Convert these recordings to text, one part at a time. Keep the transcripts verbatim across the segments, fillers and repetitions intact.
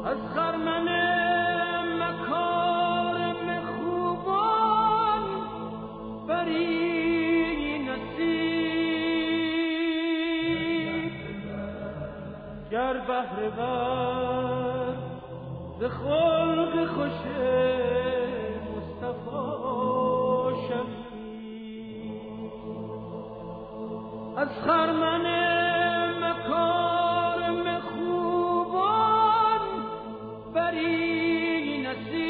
از خرمن مکارم خوبان بری نصیب گر بهره ور ز خلق خوش مصطفی شوی از خرمن مکارم خوبان بری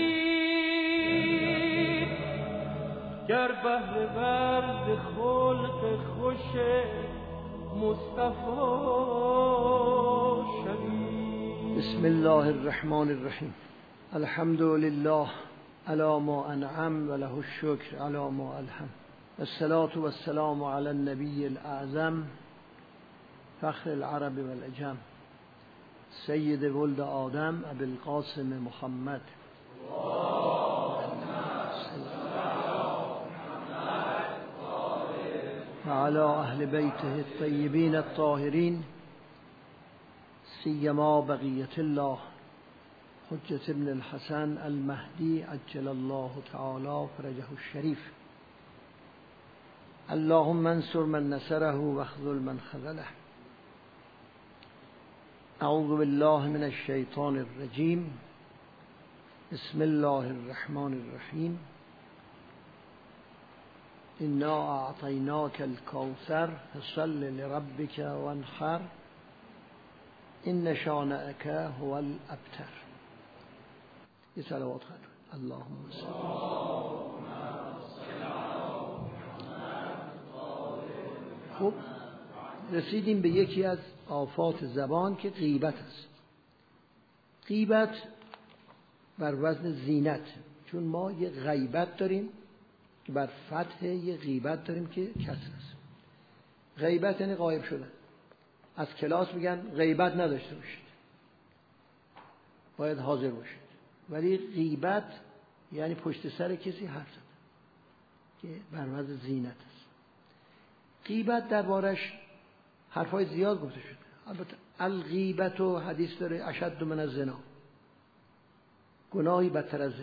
نصیب گر بهره ور ز خلق خوش مصطفی شوی. بسم الله الرحمن الرحیم. الحمد لله علی ما انعم و له الشکر علی ما الهم. الصلاة و السلام علی النبی الاعظم فخر العرب و العجم سید ولد آدم ابی القاسم محمد و علی اهل بیته الطیبین الطاهرین سیما بقیت الله حجة ابن الحسن المهدی عجل الله تعالی فرجه الشریف. اللهم انصر من نصره واخذل من خذله. اعوذ بالله من الشیطان الرجیم. بسم الله الرحمن الرحیم. انا اعطیناک الکوثر فصل لربک وانحر ان شانئک هو الابتر. یه صلوات خواهد. اللهم صل. خب رسیدیم به یکی از آفات زبان که غیبت است. غیبت بر وزن زینت، چون ما یه غیبت داریم که بر فتح یه غیبت داریم که کسر است. غیبت یعنی غایب شدن. از کلاس میگن غیبت نداشته باشید، باید حاضر باشید. ولی غیبت یعنی پشت سر کسی حرف زدن که بر وزن زینت است. غیبت دربارش حرفای زیاد گفته شده. البته الغیبت و حدیث داره اشد من الزنا، گناهی بدتر از زنا.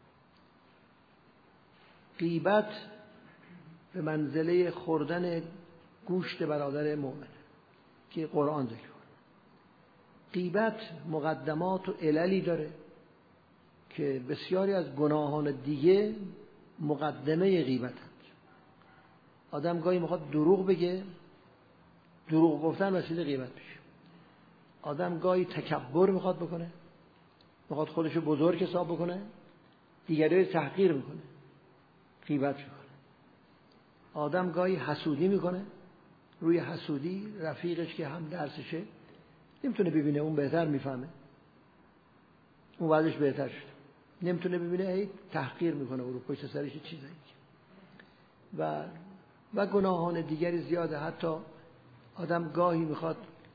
غیبت به منزله خوردن گوشت برادر مؤمن که قرآن ذکر کنه. غیبت مقدمات و عللی داره که بسیاری از گناهان دیگه مقدمه غیبت هست. آدم گاهی میخواد دروغ بگه، دروغ گفتن وسیله غیبت میشه. آدم گاهی تکبر میخواد بکنه، میخواد خودشو بزرگ حساب بکنه، دیگری رو تحقیر میکنه، غیبت میکنه. آدم گاهی حسودی میکنه، روی حسودی رفیقش که هم درسشه نمیتونه ببینه اون بهتر میفهمه، اون وضعش بهتر شده، نمیتونه ببینه هی تحقیر میکنه او رو، پشت سرش چیزایی و و گناهان دیگری زیاده. حتی آدم گاهی میخواد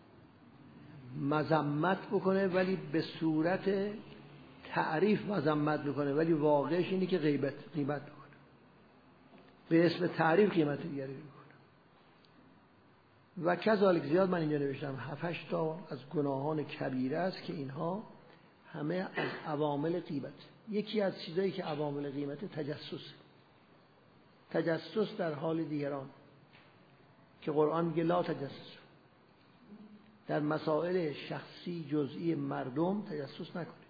مذمت بکنه ولی به صورت تعریف مذمت میکنه، ولی واقعش اینه که غیبت غیبت میکنه، به اسم تعریف قیمت دیگری میکنه. و کذالک زیاد من اینجا نوشتم هفت هشت تا از گناهان کبیره است که اینها همه از عوامل غیبت. یکی از چیزایی که عوامل غیبت تجسس، تجسس در حال دیگران که قرآن میگه لا تجسس، در مسائل شخصی جزئی مردم تجسس نکنید.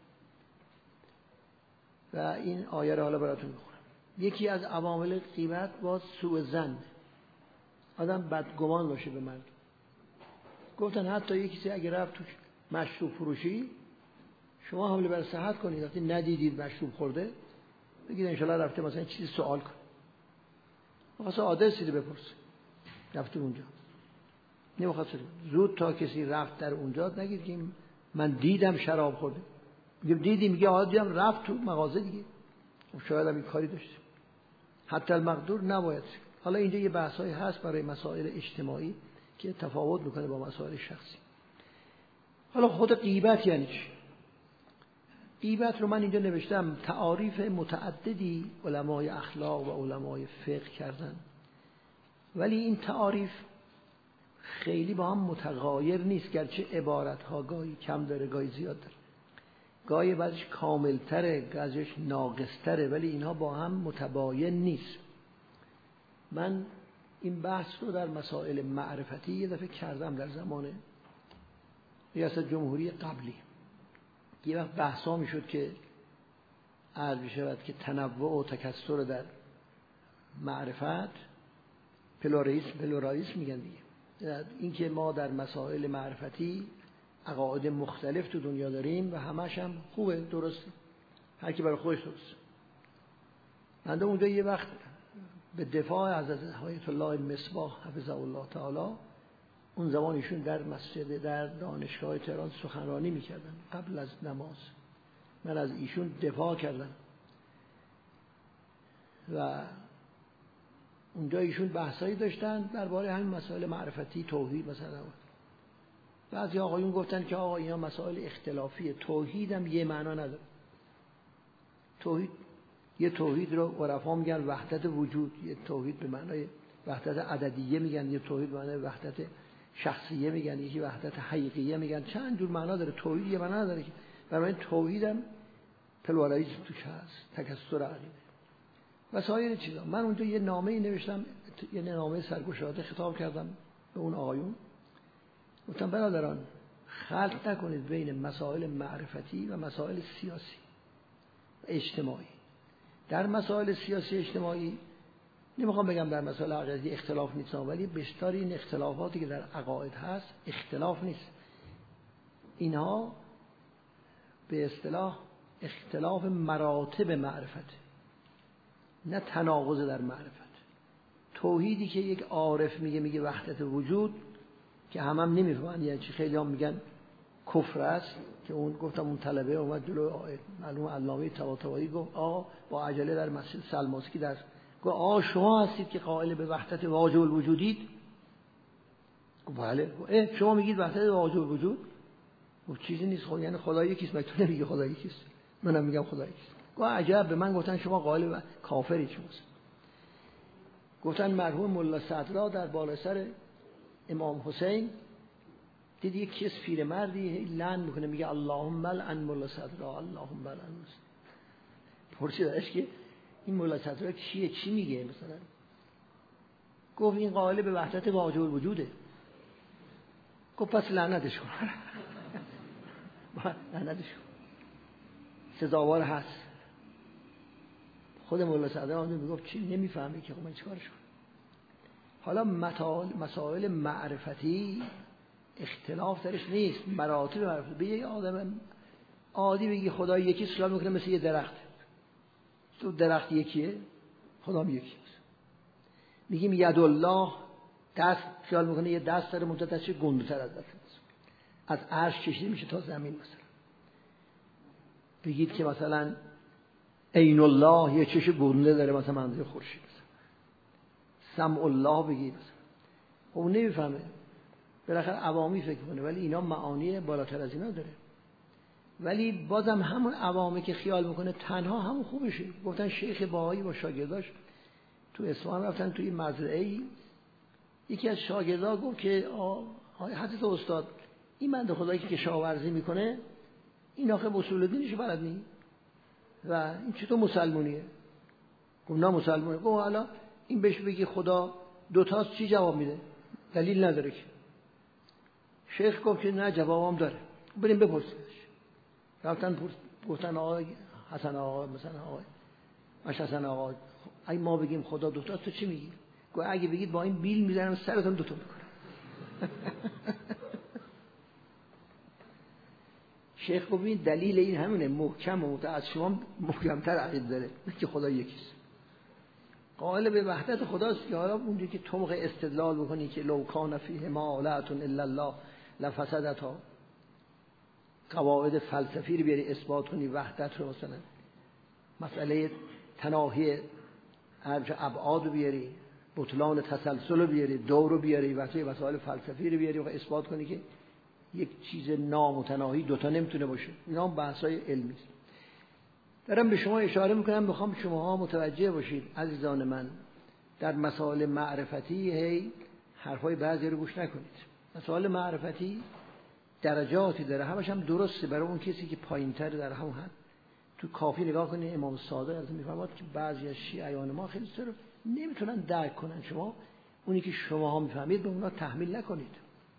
و این آیه رو حالا براتون میخونم. یکی از عوامل غیبت با سوء ظن، آدم بدگمان باشه به مردم. گفتن حتی یکی کسی اگه رفت تو مشروب فروشی، شما حمله بر صحت کنید، وقتی ندیدید مشروب خورده بگید انشالله رفته مثلا چیزی سوال کن، واسه آدرسی رو بپرس، رفته اونجا نمیخواد زود تا کسی رفت در اونجا نگید که من دیدم شراب خورده، میگه دیدی، میگه آها دیدم رفت تو مغازه دیگه، شاید هم این کاری داشته. حتی المقدور نباید. حالا اینجا یه بحثایی هست برای مسائل اجتماعی که تفاوت میکنه با مسائل شخصی. حالا خود غیبت یعنی چی؟ غیبت رو من اینجا نوشتم تعاریف متعددی علمای اخلاق و علمای فقه کردن، ولی این تعاریف خیلی با هم متغایر نیست، گرچه عبارتها گاهی کم داره گاهی زیاد داره. گاهی بعضش کاملتره، بعضش ناقصتره، ولی اینها با هم متباین نیست. من این بحث رو در مسائل معرفتی یه دفعه کردم در زمان ریاست جمهوری قبلی. یه وقت بحثا می شد که عرض می شود که تنوع و تکثر در معرفت، پلورالیسم پلورالیسم میگن دیگه، این که ما در مسائل معرفتی عقاید مختلف تو دنیا داریم و همش هم خوبه، درسته، هر کی برای خودش درسته. من اونجا یه وقت به دفاع حضرت آیت الله المصباح حفظه الله تعالی، اون زمان ایشون در مسجد در دانشگاه تهران سخنرانی میکردن قبل از نماز، من از ایشون دفاع کردم و اونجا ایشون بحثایی داشتن درباره همین مسائل معرفتی، توحید مثلا. بعضی آقایون گفتن که آقا اینا مسائل اختلافیه، توحید هم یه معنا نداره. توحید یه توحید رو عرفا میگن وحدت وجود، یه توحید به معنای وحدت عددیه میگن، یه توحید به معنای وحدت شخصیه میگن، یکی وحدت حقیقیه میگن، چند جور معنا داره. توحید یه معنا نداره که، برای توحید هم پلورالیسم توش هست، تکثر عقیده و سایر چیزا. من اونجا یه نامه‌ای نوشتم، یه نامه سرگشاده خطاب کردم به اون آقایون، گفتم برادران خلط نکنید بین مسائل معرفتی و مسائل سیاسی و اجتماعی. در مسائل سیاسی اجتماعی نمیخوام بگم در مسائل عقیدتی اختلاف نیست، ولی بیشتر این اختلافاتی که در عقاید هست اختلاف نیست، اینها به اصطلاح اختلاف مراتب معرفت، نه تناقض در معرفت. توحیدی که یک عارف میگه میگه وحدت وجود، که هم هم نمیفهمن یعنی چی، خیلی هم میگن کفر است، که اون گفتم اون طلبه اومد جلو معلوم علامه طباطبایی گفت آ با عجله در مسجد سلماسکی در گفت آ شما هستید که قائل به وحدت واجب الوجودید؟ گفت بله. شما میگید وحدت واجب الوجود؟ گفت چیزی نیست. خب یعنی خدا یکیست، مگه تو نمیگی خدا یکیست؟ منم میگم خدا یکیست. گفت عجب، به من گفتن شما قائل به کافری شماست. گفتن مرحوم ملا صدرا در بالا سر امام حسین دید یک کس پیرمردی لعن میکنه، میگه اللهم لعن ملا صدرا، اللهم لعن. پرسیدش که این ملا صدرا چیه، چی میگه مثلا؟ گفت این قائل به وحدت واجب الوجوده. گفت پس لعنتش کن. لعنتش کن، سزاوار هست. خود ملا صدرا میگفت چی نمیفهمی که خب من چیکارش کنم؟ حالا مسائل معرفتی اختلاف درش نیست، مراتب معرفتی. به یه آدم عادی بگی خدا یکی سلام میکنه مثل یه درخت، تو درخت یکیه، خدا هم یکیه. میگیم ید الله، دست خیال میکنه یه دست داره مدتش گنده‌تر از دست، از عرش کشیده میشه تا زمین. مثلا بگید که مثلا عین الله یه چش گنده داره مثلا منظور خورشید، سمع الله بگید مثلا. اون نمیفهمه، بالاخره عوامی فکر کنه، ولی اینا معانی بالاتر از اینا داره. ولی بازم همون عوامی که خیال میکنه تنها همون خوبشه. گفتن شیخ باهایی با شاگرداش تو اصفهان رفتن توی مزرعه‌ای، یکی از شاگردا گفت که حضرت استاد این بنده خدایی که کشاورزی میکنه این آخه اصول دینش بلد نیست و این چطور مسلمونیه؟ گفت نه مسلمونه. گفت حالا این بهش بگی خدا دوتاست چی جواب میده؟ دلیل نداره که. شیخ گفت که نه جوابم داره، بریم بپرسیدش. رفتن گفتن آقا حسن آقا مثلا آقا ماش حسن آقا اگه ما بگیم خدا دوتاست تو چی میگی؟ گفت اگه بگید با این بیل میزنم سرتون دوتا میکنم. شیخ گفت این دلیل این همونه، محکم و از شما محکمتر عقیده داره که خدا یکیست، قائل به وحدت خداست. که حالا اونجوری که تو موقع استدلال بکنی که لو کان فیه ما آلهة الا الله لفسدتا، قواعد فلسفی رو بیاری اثبات کنی وحدت رو، مثلا مسئله تناهی ابعاد رو بیاری، بطلان تسلسل رو بیاری، دور رو بیاری و توی مسائل فلسفی رو بیاری و اثبات کنی که یک چیز نامتناهی دوتا نمیتونه باشه. اینا هم بحث‌های علمی است. دارم به شما اشاره میکنم، میخوام شماها متوجه باشید عزیزان من، در مسائل معرفتی هی حرفای بعضی رو گوش نکنید. مسائل معرفتی درجاتی داره، همش هم درسته برای اون کسی که پایین‌تر در همون حد. تو کافی نگاه کنید امام صادق از میفرماد که بعضی از شیعیان ما خیلی سر نمیتونن درک کنن، شما اونی که شماها میفهمید به اونا تحمیل نکنید،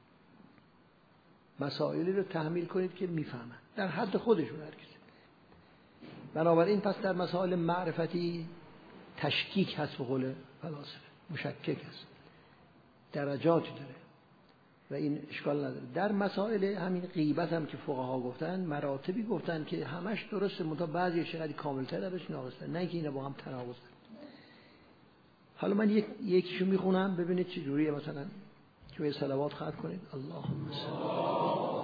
مسائلی رو تحمیل کنید که میفهمن در حد خودشون هر کسی. بنابراین پس در مسائل معرفتی تشکیک هست، به قول فلاسفه مشکک هست، درجاتی داره و این اشکال نداره. در مسائل همین غیبت هم که فقها گفتن مراتبی گفتن که همش درسته، منتها بعضی چقدر کاملتر درش ناقصه، نه که اینا با هم تناقض دارن. حالا من یک یکیشو میخونم ببینید چه جوریه. مثلا که به صلوات ختم کنید. اللهم صل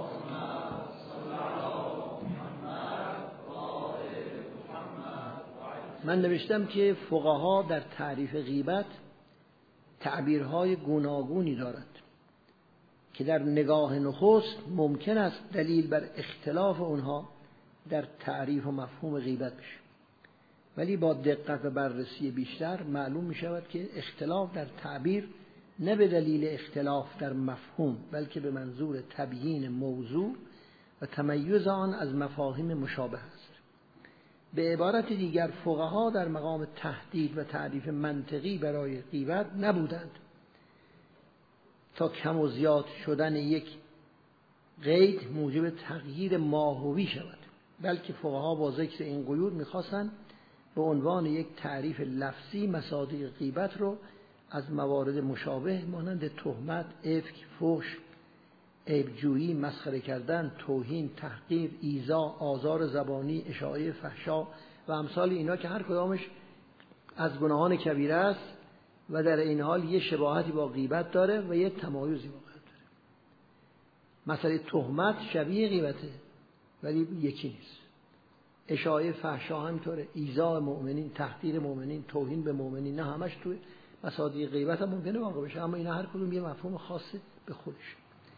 من نوشتم که فقها در تعریف غیبت تعبیرهای گوناگونی دارند که در نگاه نخست ممکن است دلیل بر اختلاف اونها در تعریف و مفهوم غیبت بشه، ولی با دقت و بررسی بیشتر معلوم می شود که اختلاف در تعبیر نه به دلیل اختلاف در مفهوم بلکه به منظور تبیین موضوع و تمیز آن از مفاهیم مشابه است. به عبارت دیگر فقها در مقام تهدید و تعریف منطقی برای غیبت نبودند تا کم و زیاد شدن یک قید موجب تغییر ماهوی شود، بلکه فقها با ذکر این قیود می‌خواستند به عنوان یک تعریف لفظی مصادیق غیبت رو از موارد مشابه مانند تهمت، افک، فحش، عیبجویی، مسخره کردن، توهین، تحقیر، ایذا، آزار زبانی، اشاعه فحشا و امثال اینا که هر کدامش از گناهان کبیره است و در این حال یه شباهتی با غیبت داره و یه تمایزی با غیبت داره. مثلا تهمت شبیه غیبته ولی یکی نیست. اشاعه فحشا همینطوره، ایذا مؤمنین، تحقیر مؤمنین، توهین به مؤمنین، نه همش توی مصادیق غیبت هم ممکنه واقع بشه، اما اینا هر کدوم یه مفهوم خاصه به خودش.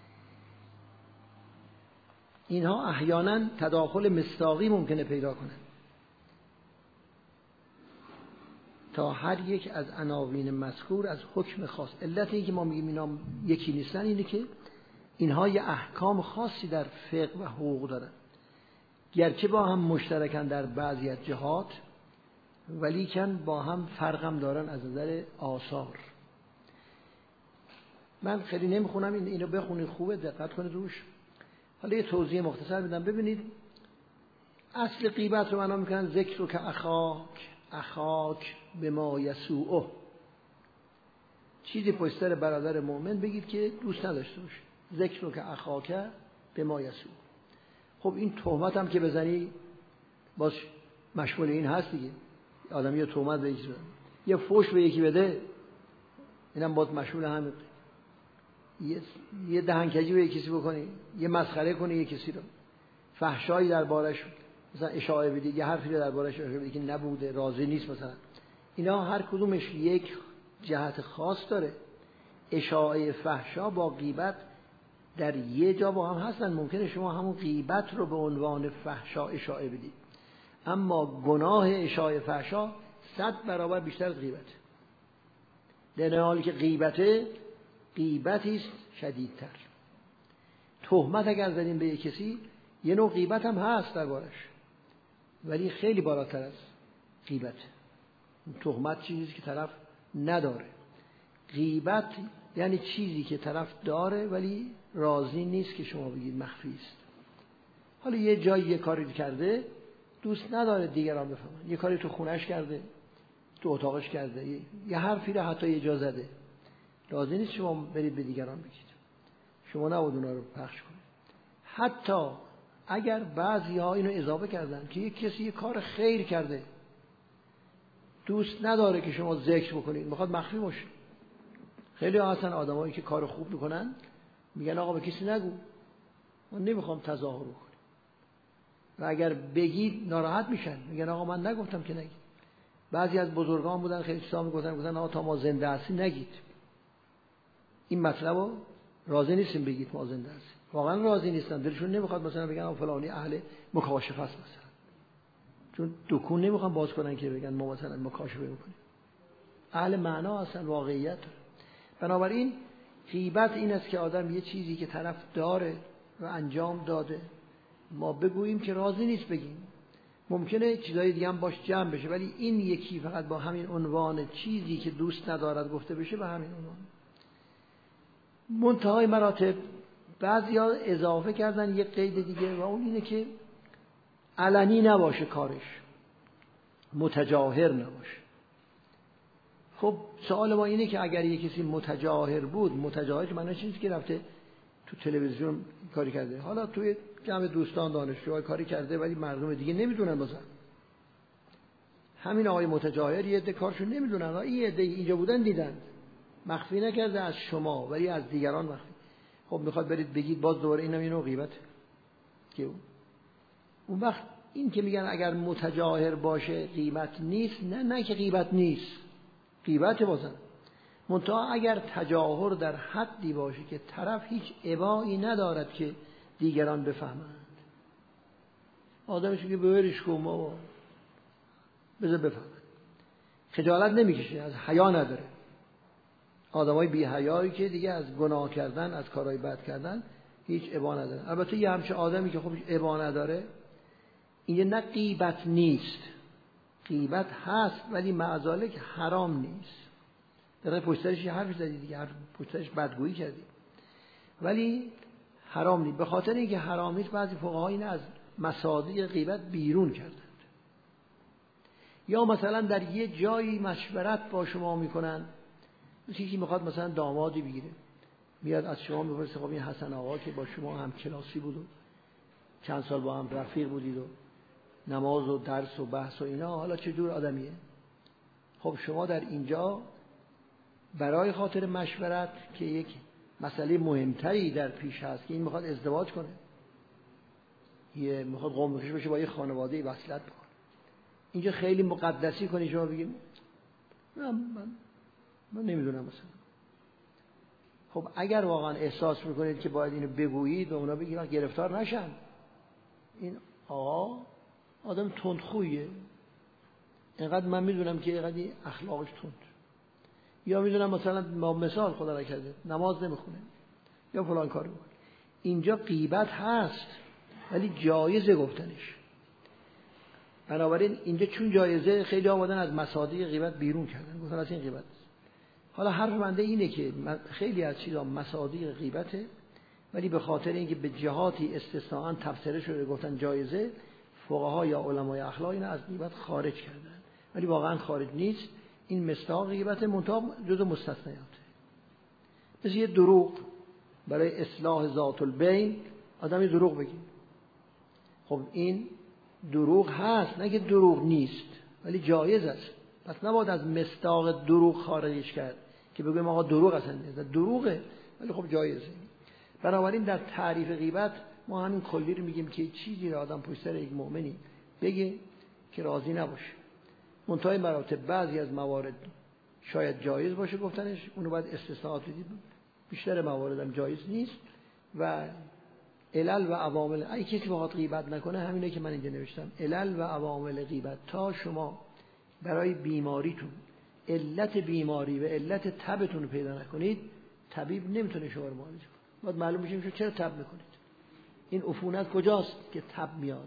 اینها احیانا تداخل مصداقی ممکنه پیدا کنه تا هر یک از عناوین مذکور از حکم خاص. علت این که ما میگیم اینا یکی نیستن اینه که اینها یه احکام خاصی در فقه و حقوق دارن، گرچه با هم مشترکن در بعضی از جهات ولیکن با هم فرق هم دارن از نظر آثار. من خیلی نمیخونم، این اینو بخونید خوبه، دقت کنید روش. حالا یه توضیح مختصر میدم. ببینید اصل غیبت رو معنا میکنن ذکر رو که اخاک اخاک به ما یسوعه، چیزی پشت سر برادر مؤمن بگید که دوست نداشته باشه. ذکر رو که اخاک به ما یسوعه. خب این تهمت هم که بزنی باز مشمول این هست دیگه، آدم یه تهمت به یکی بده، یه فحش به یکی بده، اینم باز مشمول همین. یه یه دهنکجی به کسی بکنی، یه مسخره کنی یه کسی رو، فحشایی دربارش مثلا اشاعه بدی، یه حرفی دربارش بدی که نبوده، راضی نیست مثلا، اینا هر کدومش یک جهت خاص داره. اشاعه فحشا با غیبت در یه جا با هم هستن، ممکنه شما همون غیبت رو به عنوان فحشا اشاعه بدید، اما گناه اشاعه فحشا صد برابر بیشتر از غیبت، در حالی که غیبته غیبتی است شدیدتر. تهمت اگر زدیم به یک کسی یه نوع غیبت هم هست دربارش ولی خیلی بالاتر از غیبت. تهمت چیزی که طرف نداره، غیبت یعنی چیزی که طرف داره ولی راضی نیست که شما بگید مخفی است. حالا یه جایی یه کاری کرده دوست نداره دیگران بفهمن، یه کاری تو خونش کرده، تو اتاقش کرده، یه حرفی رو حتی یه جا زده، راضی نیست شما برید به دیگران بگید، شما نباید اونا رو پخش کنید. حتی اگر بعضی ها اینو اضافه کردن که یک کسی یک کار خیر کرده دوست نداره که شما ذکر بکنید، میخواد مخفی باشه. خیلی ها هستن آدمایی که کار خوب میکنن میگن آقا به کسی نگو، من نمیخوام تظاهر بکنم، و اگر بگید ناراحت میشن، میگن آقا من نگفتم که نگید. بعضی از بزرگان بودن خیلی چیزا میگفتن، گفتن آقا تا ما زنده هستیم نگید این مطلب رو، راضی نیستیم بگید ما زنده هستیم. واقعا راضی نیستن، دلشون نمیخواد مثلا بگن آقا فلانی اهل مکاشفه است مثلا، چون دکون نمیخوان باز کنن که بگن ما مثلا مکاشفه میکنیم، اهل معنا هستن، واقعیت. بنابراین غیبت این است که آدم یه چیزی که طرف داره و انجام داده، ما بگوییم که راضی نیست بگیم. ممکنه چیزای دیگه هم باش جمع بشه، ولی این یکی فقط با همین عنوان چیزی که دوست ندارد گفته بشه به همین عنوان. منتهای مراتب بعضیا اضافه کردن یک قید دیگه و اون اینه که علنی نباشه کارش، متجاهر نباشه. خب سوال ما اینه که اگر یک کسی متجاهر بود، متجاهر معنی چیزی که رفته تو تلویزیون کاری کرده، حالا توی جمع دوستان دانشجوها کاری کرده ولی مردم دیگه نمیدونن، بازم همین آقای متجاهر یه عده کارشون نمیدونن، این عده اینجا بودن دیدن، مخفی نکرده از شما ولی از دیگران مخفی. خب میخواد برید بگید باز دوباره اینم اینو غیبت که اون وقت این که میگن اگر متجاهر باشه غیبت نیست، نه نه که غیبت نیست، غیبت بازم. منتها اگر تجاهر در حدی باشه که طرف هیچ ابایی ندارد که دیگران بفهمند، آدمش میگه ببرش کن ما بذار بفهمند، خجالت نمیکشه، از حیا نداره. آدمای بی حیایی که دیگه از گناه کردن، از کارهای بد کردن هیچ ابا نداره. البته یه همچه آدمی که خب هیچ ابا نداره، این نه غیبت نیست، غیبت هست ولی معذالک حرام نیست. در پشترش یه حرفی زدی دیگه، پشترش بدگویی کردی ولی حرام نیست. به خاطر اینکه حرام نیست بعضی فقها اینو از مصادیق غیبت بیرون کردند. یا مثلا در یه جایی مشورت با شما میکنن، یکی میخواد مثلا دامادی بگیره، میاد از شما میپرسه خب این حسن آقا که با شما هم کلاسی بود و چند سال با هم رفیق بودید و نماز و درس و بحث و اینا، حالا چه جور آدمیه؟ خب شما در اینجا برای خاطر مشورت که یک مسئله مهمتری در پیش هست که این میخواد ازدواج کنه، یه میخواد قوم بخش بشه با یه خانواده وصلت بکنه، اینجا خیلی مقدسی کنی شما بگیم من, من, من نمیدونم مثلا. خب اگر واقعا احساس میکنید که باید اینو بگویید و اونا بگید گرفتار نشن، این آقا آدم تندخویه، اینقدر من میدونم که اینقدر اخلاقش تند، یا میدونم مثلا ما مثال خدا نکرده نماز نمیخونه یا فلان کار میکنه، اینجا غیبت هست ولی جایزه گفتنش. بنابراین اینجا چون جایزه خیلی آمدن از مصادیق غیبت بیرون کردن، گفتن از این غیبت. حالا حرف بنده اینه که خیلی از چیزا مصادیق غیبته ولی به خاطر اینکه به جهاتی استثناءً تفسیر شده گفتن جایزه، فقها یا علمای اخلاق اینو از غیبت خارج کردن ولی واقعا خارج نیست. این مصداق غیبت منتها جزء مستثنیاته. مثل یه دروغ برای اصلاح ذات البین، آدمی دروغ بگه، خب این دروغ هست، نه که دروغ نیست ولی جایز است، پس نباید از مصداق دروغ خارجش کرد که بگویم آقا دروغ اصلا نیست، دروغه ولی خب جایزه. بنابراین در تعریف غیبت ما همین کلی رو میگیم که چیزی رو آدم پشت سر یک مؤمنی بگه که راضی نباشه. منتهای مراتب بعضی از موارد شاید جایز باشه گفتنش، اونو باید استثناءات بدید، بیشتر موارد هم جایز نیست. و علل و عوامل، اگه کسی بخواد غیبت نکنه، همینه که من اینجا نوشتم، علل و عوامل غیبت، تا شما برای بیماریتون علت بیماری و علت تبتون پیدا نکنید، طبیب نمیتونه شما رو معالجه کنه. باید معلوم بشه میشه چرا تب میکنید، این عفونت کجاست که تب میاد.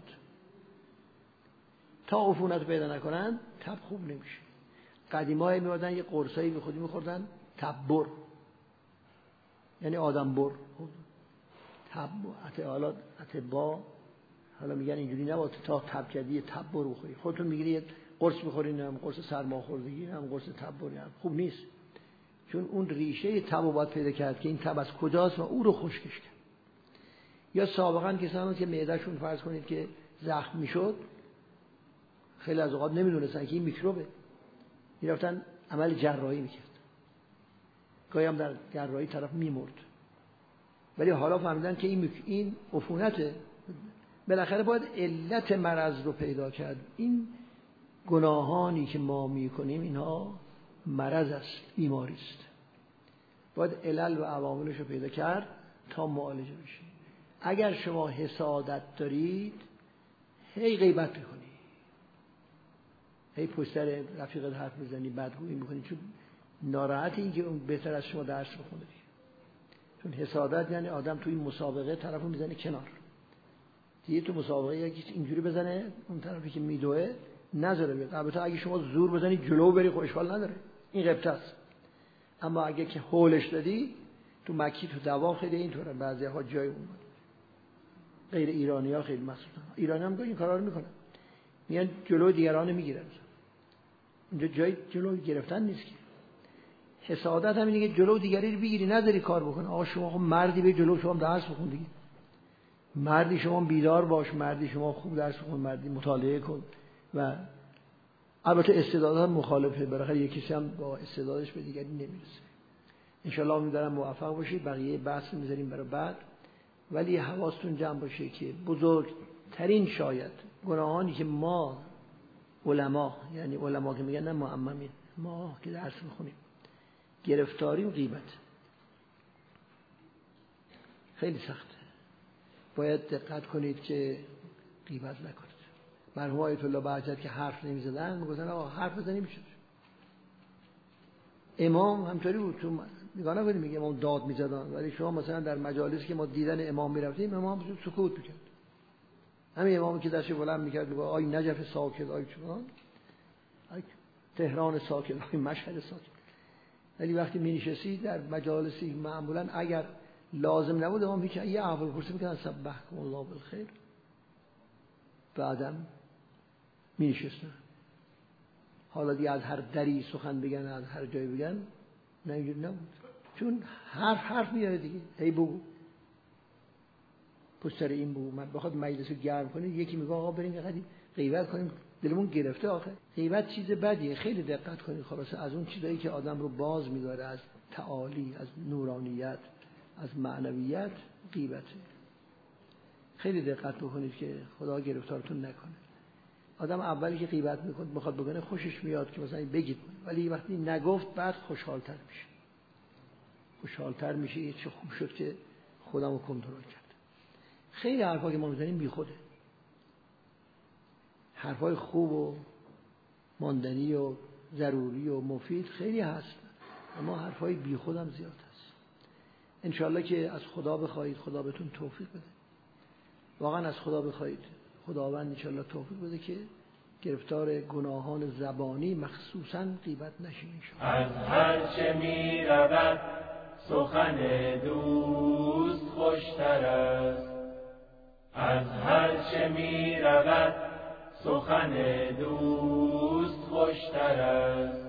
تا عفونت پیدا نکنن تب خوب نمیشه. قدیما میادن یه قرصایی به خودی میخوردن، تبر، یعنی آدم بر. تب حالا اتبا حالا میگن اینجوری نباید تا تب کردی تبر بخوری، خودتون میگیری یه قرص میخورین، هم قرص سرماخوردگی هم قرص تبر، هم خوب نیست، چون اون ریشه تب رو باید پیدا کرد که این تب از کجاست و او رو خشکش کرد. یا سابقا کسانی که معدهشون فرض کنید که زخم میشد، خیلی از اوقات نمیدونستن که این میکروبه، میرفتن عمل جراحی میکرد، گاهی هم در جراحی طرف میمرد، ولی حالا فهمیدن که این این عفونته. بالاخره باید علت مرض رو پیدا کرد. این گناهانی که ما میکنیم اینها مرض است، بیماری است. باید علل و عواملش رو پیدا کرد تا معالجه بشه. اگر شما حسادت دارید، هی غیبت میکنی، هی پشت سر رفیقت حرف میزنی، بدگویی میکنی، چون ناراحتی این که اون بهتر از شما درس بخونه. چون حسادت یعنی آدم توی مسابقه طرفو میزنه کنار. دیگه تو مسابقه یکی اینجوری بزنه اون طرفی که میدوه نذاره بیاد. البته اگه شما زور بزنی جلو بری خب اشکال نداره، این غبطه است. اما اگه که هولش دادی، تو مکی تو دوام خیلی اینطوره، بعضی‌ها جای اون غیر ایرانی‌ها خیلی مخصوصا ایرانی‌ها هم این کارا رو میکنن، میان جلو دیگران میگیرن. اونجا جای جلو گرفتن نیست که. حسادت هم اینه که جلو دیگری رو بگیری نذاری کار بکنه. آقا شما خب مردی به جلو شما درس بخون دیگه، مردی شما بیدار باش، مردی شما خوب درس بخون، مردی مطالعه کن. و البته استعدادها مخالفه، بالاخره یکی کسی هم با استعدادش به دیگری نمیرسه. ان شاء الله امیدوارم موفق باشید. بقیه بحث میذاریم برای بعد، ولی حواستون جمع باشه که بزرگترین شاید گناهانی که ما علما، یعنی علما که میگن نه معممین، ما که درس میخونیم گرفتاریم غیبت. خیلی سخته، باید دقت کنید که غیبت نکنید. مرحوم آیت الله بهجت که حرف نمیزدن میگفتن آقا حرف بزنی میشه. امام همطوری بود، تو نگاه نکنید میگه امام داد میزدن، ولی شما مثلا در مجالسی که ما دیدن امام میرفتیم امام سکوت میکرد. همین امامی که دستش بلند میکرد میگه آی نجف ساکت، آی چون آی تهران ساکت، آی مشهد ساکت. ولی وقتی می نشستی در مجالسی معمولا اگر لازم نبود امام هیچ یه احوال پرسی میکردن سبحکم الله بالخیر، بعدم می نشستن. حالا دیگه از هر دری سخن بگن، از هر جایی بگن، نه اینجوری نبود، چون حرف حرف میاره دیگه. هی بگو پشتر این بگو، من بخواد مجلس رو گرم کنید یکی میگه آقا بریم یه قدری غیبت کنیم، دلمون گرفته. آخه غیبت چیز بدیه، خیلی دقت کنید. خلاصه از اون چیزایی که آدم رو باز می‌داره از تعالی، از نورانیت، از معنویت، غیبته. خیلی دقت بکنید که خدا گرفتارتون نکنه. آدم اولی که غیبت میکنه بخواد بکنه خوشش میاد که مثلا بگید، ولی وقتی نگفت بعد خوشحالتر میشه. خوشحالتر میشه چه خوب شد که خودم رو کنترل کرد. خیلی حرفا که ما میزنیم بی خوده، حرفای خوب و ماندنی و ضروری و مفید خیلی هست، اما حرفای بی خودم زیاد هست. انشالله که از خدا بخواید خدا بهتون توفیق بده. واقعا از خدا بخواید خداوند انشالله توفیق بده که گرفتار گناهان زبانی مخصوصاً غیبت نشین انشالله. از هر چه می رود سخن دوست خوشتر است، از هر چه می رود سخن دوست خوشتر است.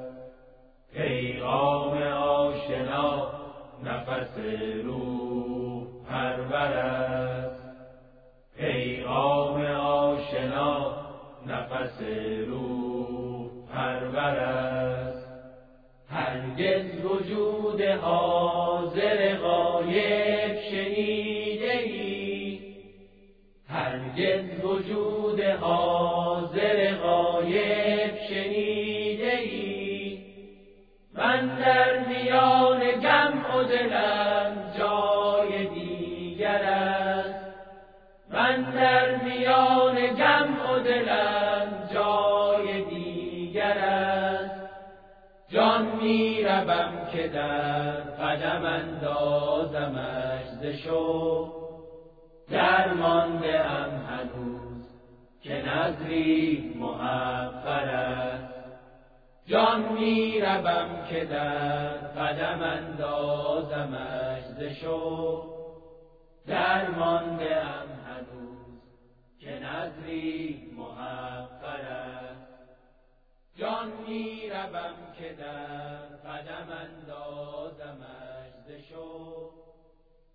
پیغام آشنا نفس روح پرور است، پیغام آشنا نفس روح پرور است. هرگز وجود حاضر غایب شنیده ای، هرگز وجود حاضر غایب شنیده ای. من در میان غم و دلم جای دیگر است، من در میان غم و دلم جای دیگر است. جان می روم که در قدم اندازمش ز شوق، درمانده ام هنوز که نظری محقر است. جان می روم که در قدم اندازمش ز شوق، درمانده ام هنوز که نظری محقر است. جان می روم که در قدم اندازمش ز شوق،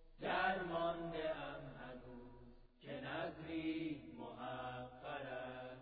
درمانده ام هنوز که نظری محقر است.